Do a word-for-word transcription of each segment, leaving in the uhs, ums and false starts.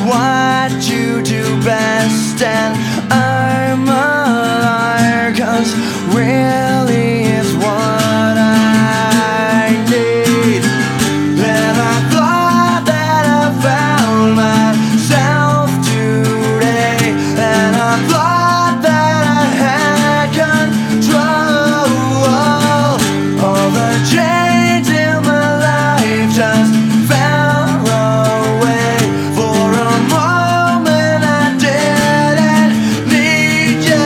what you do best, and I'm a liar, 'cause really it's what I need. And I thought that I found myself today, and I thought that I had control. All the chains in my life just fell away. For a moment I didn't need you.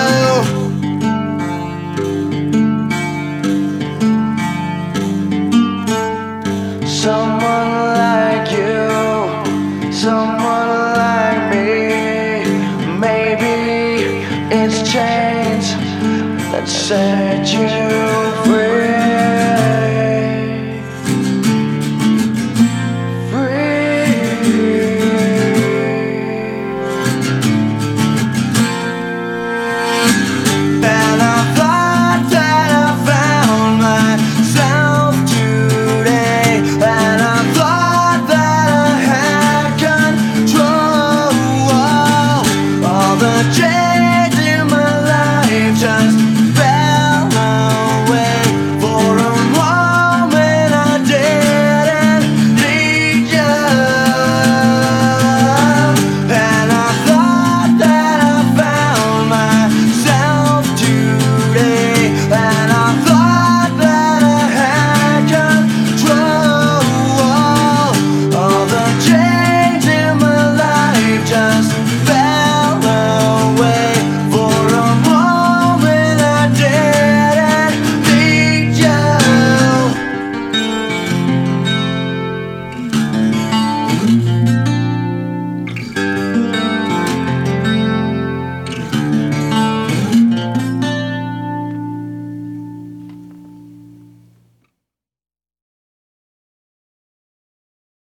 Someone like you, someone like me. Maybe it's chains that set you